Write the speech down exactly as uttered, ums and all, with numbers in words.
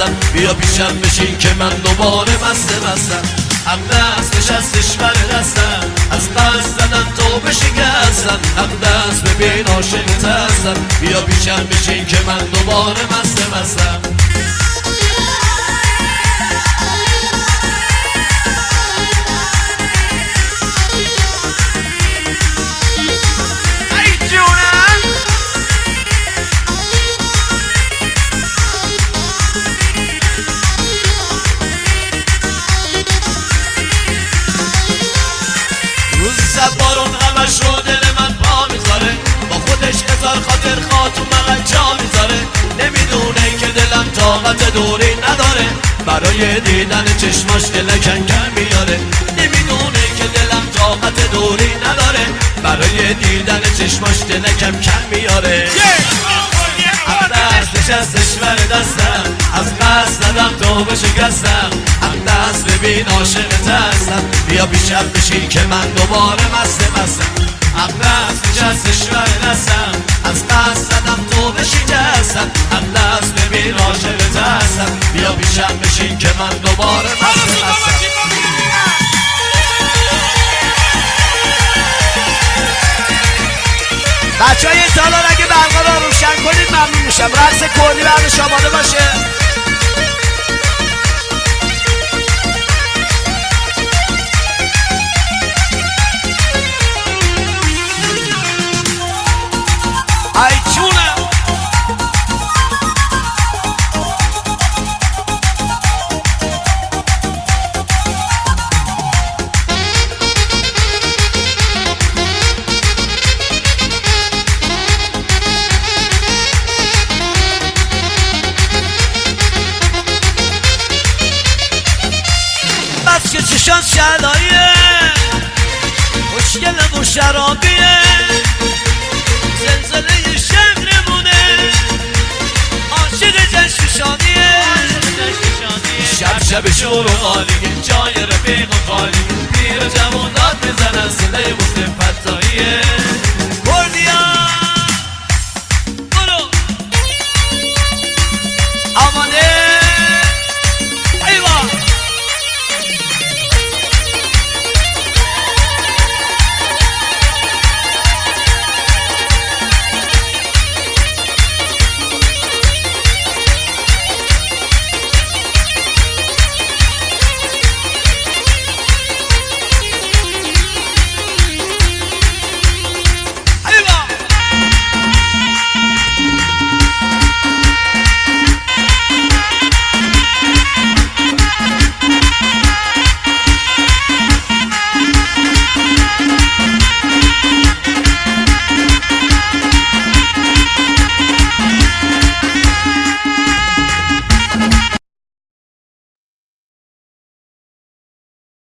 هستم بیا پیشم بشین که من دوباره مست مستم هم دست نشستش بر دستم از قصد زدم تو بشکستم هم دست ببین عاشقت هستم بیا پیشم بشین که من دوباره مست مستم بارون همش رو دل من پا میذاره با خودش هزار خاطر خاطر من جا میذاره نمیدونه که دلم طاقت دوری نداره برای دیدن چشماش دل کنکن میاره نمیدونه که دلم طاقت دوری نداره برای دیدن چشماش دل کم کم میاره هم دست نشستش بر دستم از قصد زدم تو بشکستم هم دست ببین عاشقت هستم بیا پیشم بشین که من دوباره مست مستم هم دست نشستش بر دستم از قصد زدم تو بشکستم هم دست ببین عاشقت هستم بیا پیشم بشین که من دوباره مست مستم بچه های سالار اگه برقا رو روشن کنید ممنون میشم رقص کردی بعدش آماده باشه ای چونه بس که چشان شلاییه خوشگل و شرابیه زلزله شهرمونه عاشق جشن شانیه شب شب شور و خالیه جای رفیق و خالی پیر و جوانات میزنن صدای بوسه فتاییه